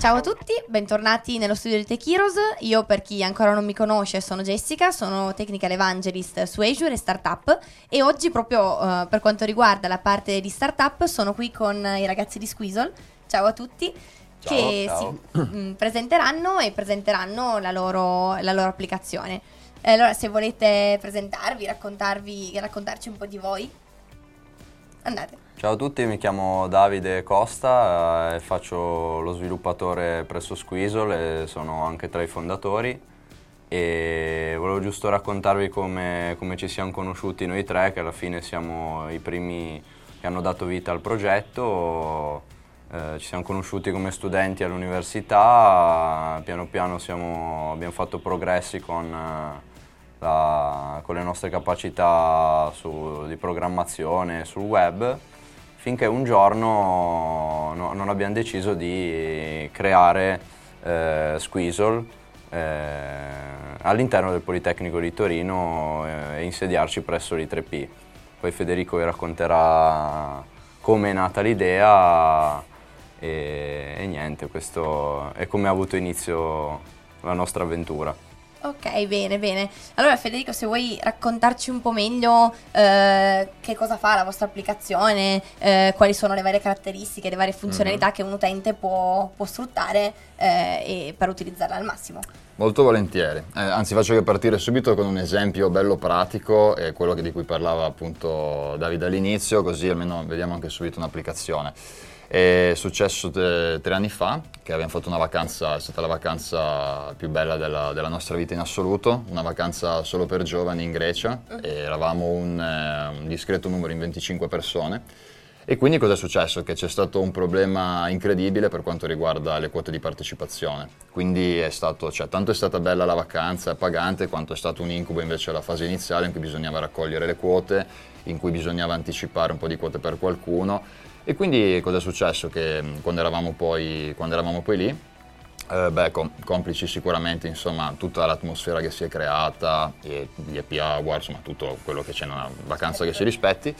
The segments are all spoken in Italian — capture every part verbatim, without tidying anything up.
Ciao a tutti, bentornati nello studio di Tech Heroes. Io, per chi ancora non mi conosce, sono Jessica, sono Technical Evangelist su Azure e Startup, e oggi proprio uh, per quanto riguarda la parte di Startup sono qui con i ragazzi di Squeezle. Ciao a tutti. Ciao, che ciao. si mh, presenteranno e presenteranno la loro, la loro applicazione. E allora, se volete presentarvi, raccontarvi, raccontarci un po' di voi, andate. Ciao a tutti, mi chiamo Davide Costa e faccio lo sviluppatore presso Squeezle e sono anche tra i fondatori, e volevo giusto raccontarvi come, come ci siamo conosciuti noi tre, che alla fine siamo i primi che hanno dato vita al progetto. Eh, ci siamo conosciuti come studenti all'università, piano piano siamo, abbiamo fatto progressi con, eh, la, con le nostre capacità su, di programmazione sul web, finché un giorno no, non abbiamo deciso di creare eh, Squeezle eh, all'interno del Politecnico di Torino eh, e insediarci presso l'I tre P. Poi Federico vi racconterà come è nata l'idea e, e niente, questo è come ha avuto inizio la nostra avventura. Ok, bene, bene. Allora Federico, se vuoi raccontarci un po' meglio eh, che cosa fa la vostra applicazione, eh, quali sono le varie caratteristiche, le varie funzionalità mm-hmm. che un utente può, può sfruttare eh, e per utilizzarla al massimo. Molto volentieri, eh, anzi faccio che partire subito con un esempio bello pratico, è quello che, di cui parlava appunto Davide all'inizio, così almeno vediamo anche subito un'applicazione. È successo tre, tre anni fa che abbiamo fatto una vacanza, è stata la vacanza più bella della, della nostra vita in assoluto, una vacanza solo per giovani in Grecia, e eravamo un, eh, un discreto numero in venticinque persone. E quindi cosa è successo? Che c'è stato un problema incredibile per quanto riguarda le quote di partecipazione. Quindi è stato, cioè, tanto è stata bella la vacanza, è pagante, quanto è stato un incubo invece la fase iniziale in cui bisognava raccogliere le quote, in cui bisognava anticipare un po' di quote per qualcuno. E quindi cosa è successo? Che quando eravamo poi, quando eravamo poi lì, eh, beh, com- complici sicuramente insomma tutta l'atmosfera che si è creata, e gli happy hour, insomma tutto quello che c'è in una vacanza che si rispetti,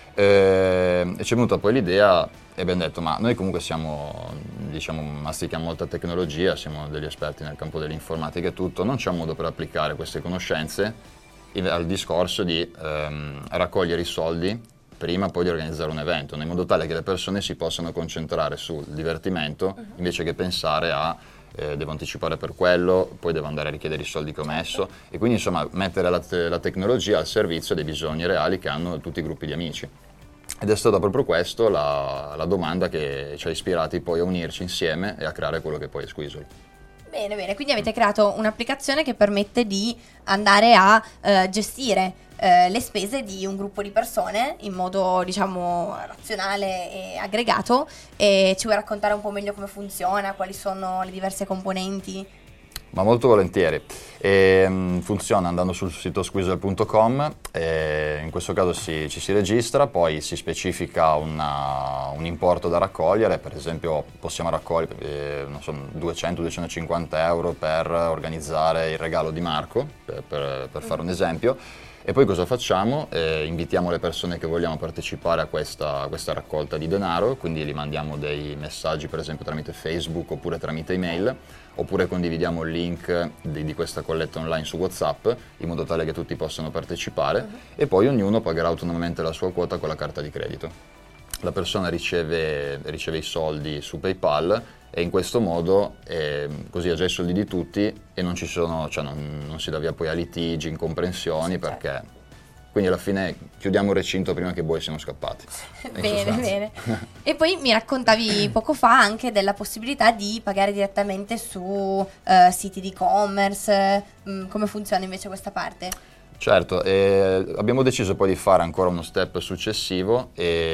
eh, e ci è venuta poi l'idea e abbiamo detto: ma noi comunque siamo, diciamo, mastichiamo molta tecnologia, siamo degli esperti nel campo dell'informatica e tutto, non c'è un modo per applicare queste conoscenze al discorso di ehm, raccogliere i soldi prima poi di organizzare un evento, in modo tale che le persone si possano concentrare sul divertimento uh-huh. invece che pensare a eh, devo anticipare per quello, poi devo andare a richiedere i soldi che ho messo, e quindi insomma mettere la, te- la tecnologia al servizio dei bisogni reali che hanno tutti i gruppi di amici. Ed è stata proprio questo la, la domanda che ci ha ispirati poi a unirci insieme e a creare quello che poi è Squeezle. Bene, bene, quindi avete creato un'applicazione che permette di andare a eh, gestire eh, le spese di un gruppo di persone in modo, diciamo, razionale e aggregato. E ci vuoi raccontare un po' meglio come funziona, quali sono le diverse componenti? Ma molto volentieri. E, um, funziona andando sul sito squeezle punto com, e in questo caso si, ci si registra, poi si specifica una, un importo da raccogliere, per esempio possiamo raccogliere eh, non so, duecento duecentocinquanta euro per organizzare il regalo di Marco, per, per, per fare un esempio. E poi cosa facciamo? Eh, invitiamo le persone che vogliamo partecipare a questa, a questa raccolta di denaro, quindi gli mandiamo dei messaggi per esempio tramite Facebook oppure tramite email, oppure condividiamo il link di, di questa colletta online su WhatsApp in modo tale che tutti possano partecipare uh-huh. e poi ognuno pagherà autonomamente la sua quota con la carta di credito. La persona riceve, riceve i soldi su PayPal e in questo modo eh, così ha già i soldi di tutti e non ci sono, cioè non, non si dà via poi a litigi, incomprensioni, perché quindi alla fine chiudiamo il recinto prima che i buoi siano scappati. Bene, bene. E poi mi raccontavi poco fa anche della possibilità di pagare direttamente su uh, siti di e-commerce. Mm, come funziona invece questa parte? Certo, eh, abbiamo deciso poi di fare ancora uno step successivo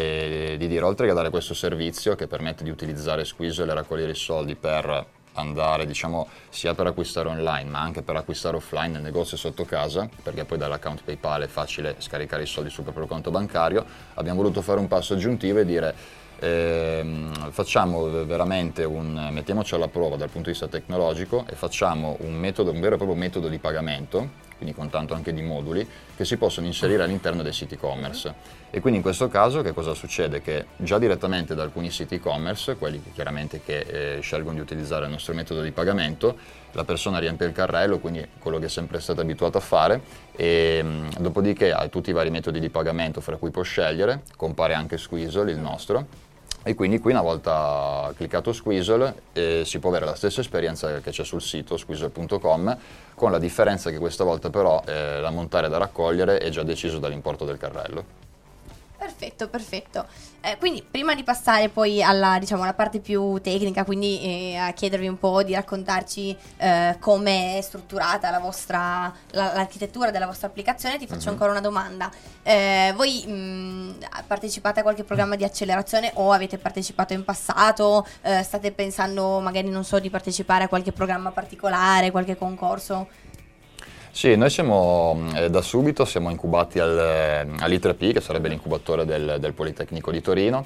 e di dire, oltre che dare questo servizio che permette di utilizzare Squeezle e raccogliere i soldi per andare, diciamo, sia per acquistare online ma anche per acquistare offline nel negozio sotto casa, perché poi dall'account PayPal è facile scaricare i soldi sul proprio conto bancario, abbiamo voluto fare un passo aggiuntivo e dire ehm, facciamo veramente un, mettiamoci alla prova dal punto di vista tecnologico e facciamo un metodo, un vero e proprio metodo di pagamento, quindi con tanto anche di moduli, che si possono inserire all'interno dei siti e-commerce. E quindi in questo caso che cosa succede? Che già direttamente da alcuni siti e-commerce, quelli che chiaramente che eh, scelgono di utilizzare il nostro metodo di pagamento, la persona riempie il carrello, quindi quello che è sempre stato abituato a fare, e mh, dopodiché ha tutti i vari metodi di pagamento fra cui può scegliere, compare anche Squeezle, il nostro, e quindi qui una volta cliccato Squeezle eh, si può avere la stessa esperienza che c'è sul sito squeezle punto com, con la differenza che questa volta però eh, l'ammontare da raccogliere è già deciso dall'importo del carrello. Perfetto, perfetto. Eh, quindi prima di passare poi alla, diciamo, alla parte più tecnica, quindi eh, a chiedervi un po' di raccontarci eh, come è strutturata la vostra, la, l'architettura della vostra applicazione, ti faccio mm-hmm. ancora una domanda. Eh, voi mh, partecipate a qualche programma di accelerazione o avete partecipato in passato? Eh, state pensando magari, non so, di partecipare a qualche programma particolare, qualche concorso? Sì, noi siamo eh, da subito siamo incubati al, all'I tre P, che sarebbe l'incubatore del, del Politecnico di Torino,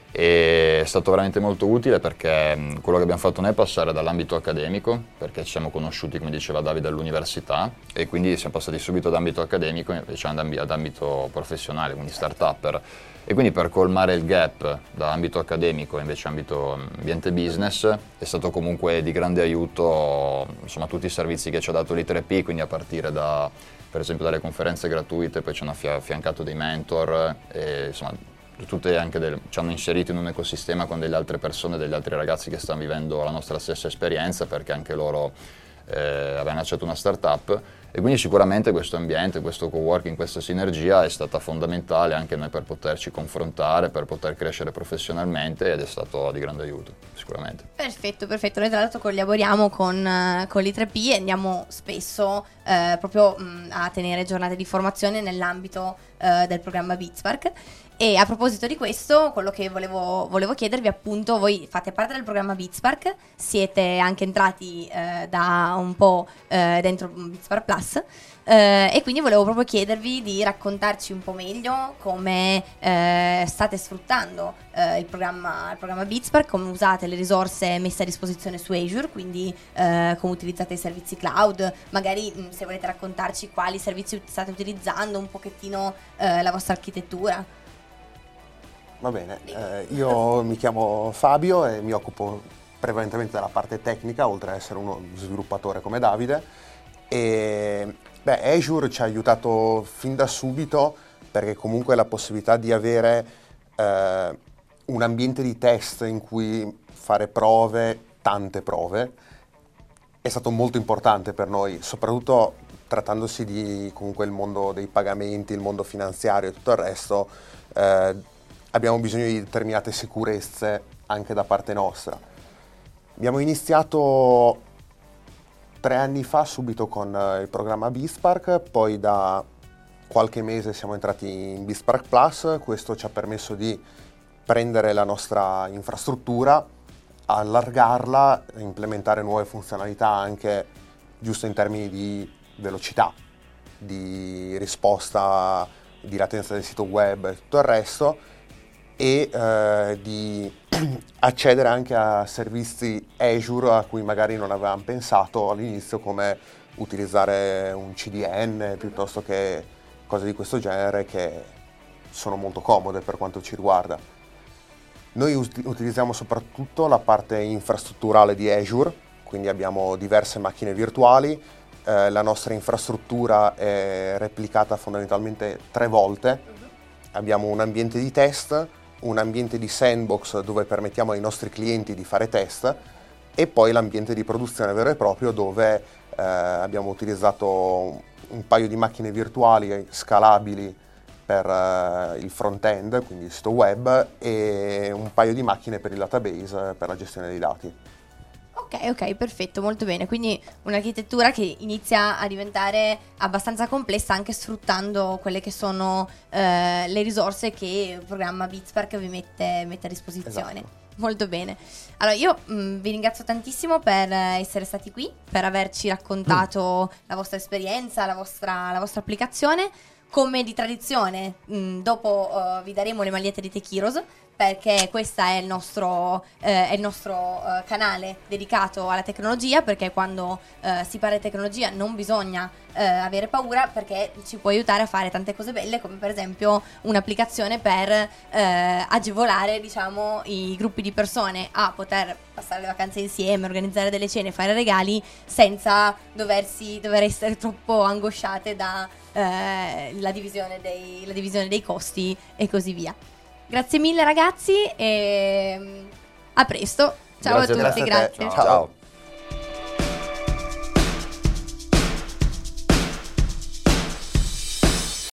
e è stato veramente molto utile perché mh, quello che abbiamo fatto noi è passare dall'ambito accademico, perché ci siamo conosciuti, come diceva Davide, all'università, e quindi siamo passati subito da ambito accademico invece ad, amb- ad ambito professionale, quindi start-upper. E quindi per colmare il gap da ambito accademico invece ambito ambiente business è stato comunque di grande aiuto, insomma, tutti i servizi che ci ha dato l'I tre P, quindi a partire da, per esempio, dalle conferenze gratuite, poi ci hanno affiancato dei mentor, e, insomma, tutte anche del, ci hanno inserito in un ecosistema con delle altre persone, degli altri ragazzi che stanno vivendo la nostra stessa esperienza, perché anche loro eh, avevano accettato una startup. E quindi sicuramente questo ambiente, questo coworking, questa sinergia è stata fondamentale anche noi per poterci confrontare, per poter crescere professionalmente, ed è stato di grande aiuto, sicuramente. Perfetto, perfetto. Noi tra l'altro collaboriamo con, con l'I tre P e andiamo spesso eh, proprio mh, a tenere giornate di formazione nell'ambito eh, del programma BeatSpark. E a proposito di questo, quello che volevo, volevo chiedervi, appunto, voi fate parte del programma BeatSpark, siete anche entrati eh, da un po' eh, dentro BeatSpark Plus, eh, e quindi volevo proprio chiedervi di raccontarci un po' meglio come eh, state sfruttando eh, il programma, il programma BeatSpark, come usate le risorse messe a disposizione su Azure, quindi eh, come utilizzate i servizi cloud, magari mh, se volete raccontarci quali servizi state utilizzando, un pochettino eh, la vostra architettura. Va bene, eh, io mi chiamo Fabio e mi occupo prevalentemente della parte tecnica, oltre ad essere uno sviluppatore come Davide. E beh, Azure ci ha aiutato fin da subito, perché comunque la possibilità di avere eh, un ambiente di test in cui fare prove, tante prove, è stato molto importante per noi, soprattutto trattandosi di comunque il mondo dei pagamenti, il mondo finanziario e tutto il resto. Eh, abbiamo bisogno di determinate sicurezze anche da parte nostra. Abbiamo iniziato tre anni fa subito con il programma BeatSpark, poi da qualche mese siamo entrati in BeatSpark Plus. Questo ci ha permesso di prendere la nostra infrastruttura, allargarla, implementare nuove funzionalità anche giusto in termini di velocità, di risposta, di latenza del sito web e tutto il resto, e eh, di accedere anche a servizi Azure a cui magari non avevamo pensato all'inizio, come utilizzare un C D N piuttosto che cose di questo genere, che sono molto comode per quanto ci riguarda. Noi ut- utilizziamo soprattutto la parte infrastrutturale di Azure, quindi abbiamo diverse macchine virtuali. Eh, la nostra infrastruttura è replicata fondamentalmente tre volte. Abbiamo un ambiente di test, un ambiente di sandbox dove permettiamo ai nostri clienti di fare test, e poi l'ambiente di produzione vero e proprio, dove eh, abbiamo utilizzato un paio di macchine virtuali scalabili per uh, il front-end, quindi il sito web, e un paio di macchine per il database, per la gestione dei dati. Ok, ok, perfetto, molto bene. Quindi un'architettura che inizia a diventare abbastanza complessa, anche sfruttando quelle che sono eh, le risorse che il programma BeatSpark vi mette, mette a disposizione. Esatto. Molto bene. Allora io mh, vi ringrazio tantissimo per essere stati qui, per averci raccontato mm. la vostra esperienza, la vostra, la vostra applicazione. come di tradizione, mh, dopo uh, vi daremo le magliette di Tech Heroes, perché questo è il nostro, eh, è il nostro uh, canale dedicato alla tecnologia, perché quando uh, si parla di tecnologia non bisogna uh, avere paura, perché ci può aiutare a fare tante cose belle, come per esempio un'applicazione per uh, agevolare, diciamo, i gruppi di persone a poter passare le vacanze insieme, organizzare delle cene, fare regali senza doversi, dover essere troppo angosciate da uh, la divisione dei, la divisione dei costi e così via. Grazie mille ragazzi e a presto. Ciao Grazie a tutti, te. grazie. Ciao. Ciao.